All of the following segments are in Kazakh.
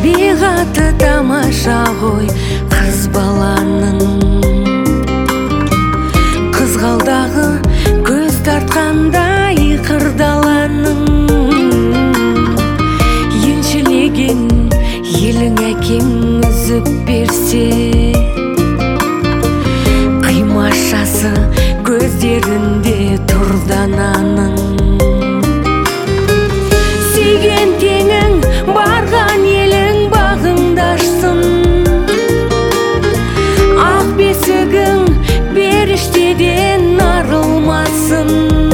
табиғаты тамаша ғой қыз баланың. Қызғалдағы көз тартқандай қырдаланың. Еншілеген елің әкең үзіп берсе, қимашасы көздерінде тұрдананың. Сүйген теңің барған елің бағыңды ашсын. Ақ бесігің періштеден арылмасын.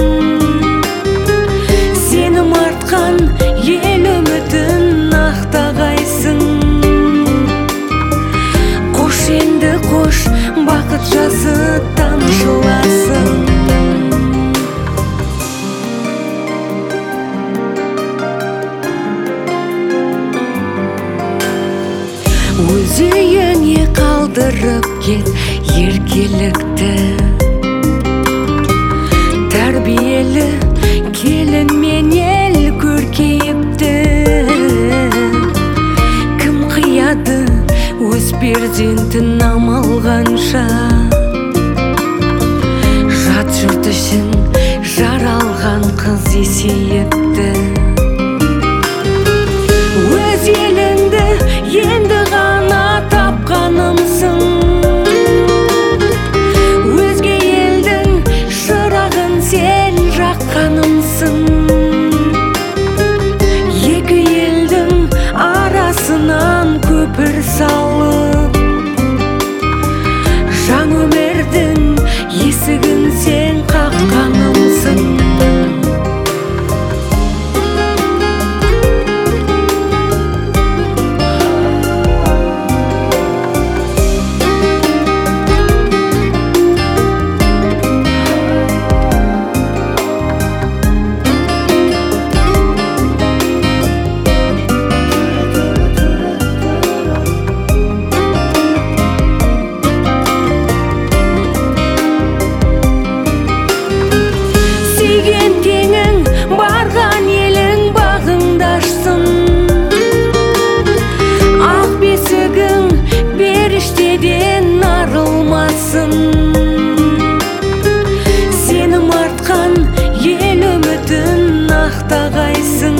Сенім артқан ел үмітін ақтағайсың. Қош енді қош, бақыт жасы тамшыласын. Өз үйіңе қалдырып кет еркелікті. Тәрбиелі келін мен ел көркейіпті. Кім қияды өз перзентін амалғанша. Жат жұрт үшін жаралған қыз есейіпті. Өз еліңді енді ғана тапқанымсың. Өзге елдің шырағын сен жаққанымсың. Екі елдің арасынан көпір салып, жаңа өмірдің есігін сен қаққанымсың. Сенім артқан ел үмітін ақтағайсың.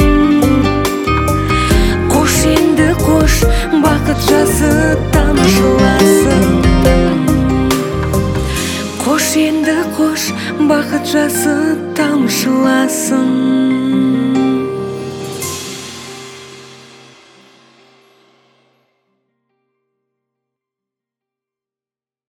Қош енді қош, бақыт жасы тамшыласын. Қош енді қош, бақыт жасы тамшыласын.